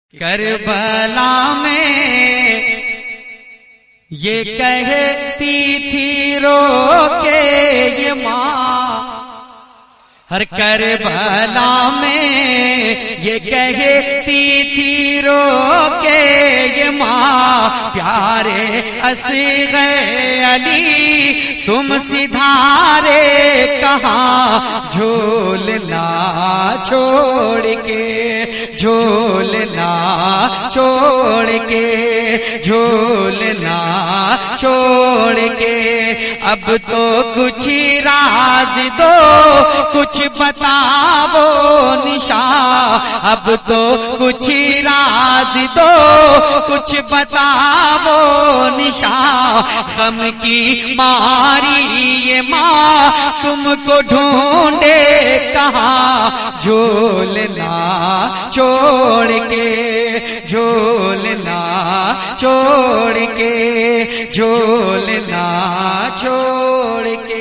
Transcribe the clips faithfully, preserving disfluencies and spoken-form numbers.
کربلا میں یہ کہتی تھی رو کے یہ ماں، ہر کربلا میں یہ کہتی تھی رو کے یہ ماں، پیارے اصغر علی تم سدھارے کہاں، جھولنا چھوڑ کے جھولنا چھوڑ کے جھولنا چھوڑ کے اب تو کچھ راز دو کچھ بتاؤ نشاں، اب تو کچھ راز دو کچھ بتاؤ نشاں، غم کی ماری یہ ماں تم کو ڈھونڈے کہاں، جھولنا چھوڑ کے جھولنا چھوڑ کے جھولنا چھوڑ کے،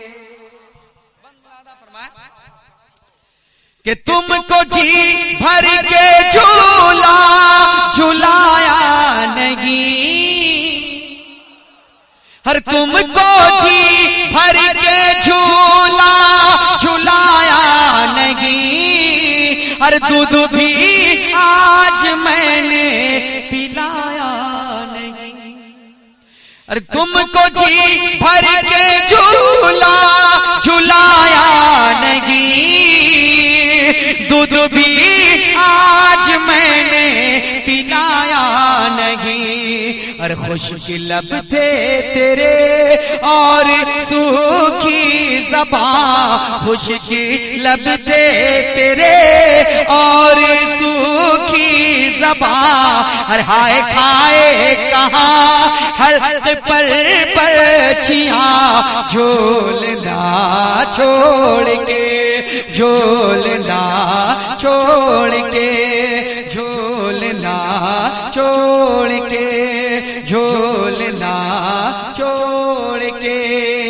کہ تم کو جی بھر کے جھولا جھلایا نہیں، ہر تم کو جی بھر کے جھولا جھلایا نہیں، ہر دودھ بھی آج میں نے پلایا نہیں، ہر تم کو جی بھر کے جھولا جھلایا نہیں، دودھ بھی آج میں نے پلایا نہیں، اور خشک لب تھے تیرے اور سوکھی زباں، خشک لب تھے تیرے اور سوکھی زباں، ہر ہائے کھائے کہاں حلق پر پرچیاں، جھولنا چھوڑ کے جھولنا چھوڑ کے جھولنا چھوڑ کے جھولنا چھوڑ کے،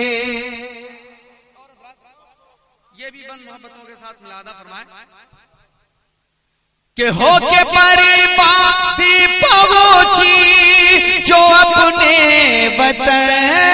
یہ بھی بند محبتوں کے ساتھ ملادہ فرمائے کہ ہو کے پری باتی پہنچی جو اپنے وطن،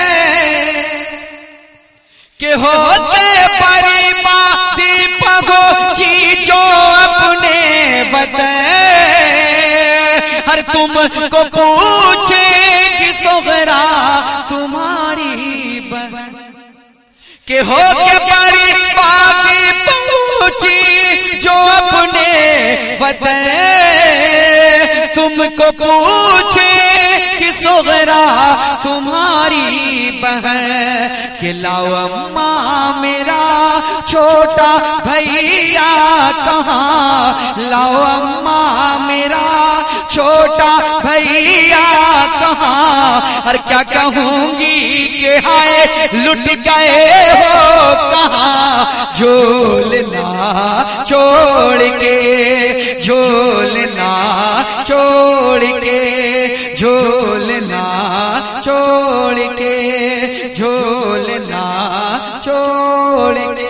کہ ہو کے پری باتی پہنچی جو اپنے وطن، ہر تم کو پوچھے کہ صغرا تمہاری بہن، کہ ہو کے پری باتی پہنچی جو اپنے وطن، تم کو پوچھے کہ صغرا تمہاری بہن، کہ لاؤ اماں میرا چھوٹا بھیا کہاں، لاؤ اماں میرا چھوٹا بھیا کہاں، اور کیا کہوں گی کہ ہائے لٹ گئے ہو کہاں، جھولنا چھوڑ کے جھولنا چھوڑ کے جھولنا چھوڑ کے جھولنا چھوڑ کے،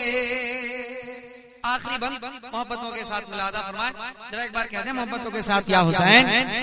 آخری بند محبتوں کے ساتھ ملادہ فرمائے، ذرا ایک بار کہہ دیں محبتوں کے ساتھ یا حسین،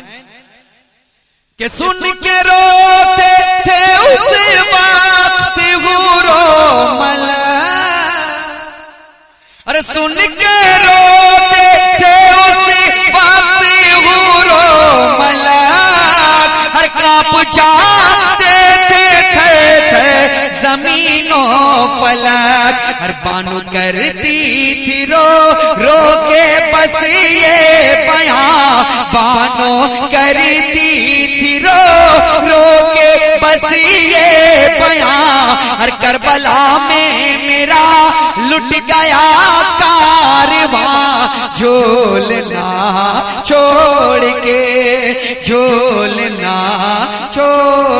کہ سن کے روتے تھے اس وقت حورو ملک، ارے سن کے روتے تھے اس وقت حورو ملک، ہر کانپ جاتے تھے تھے تھے زمین و فلک، ہر بانو کرتی تھی رو رو کے بس یہ بیاں، بانو کرتی تھی رو رو کے بس یہ بیاں، ہر کربلا میں میرا لٹ گیا کارواں، جھولنا چھوڑ کے جھولنا چھوڑ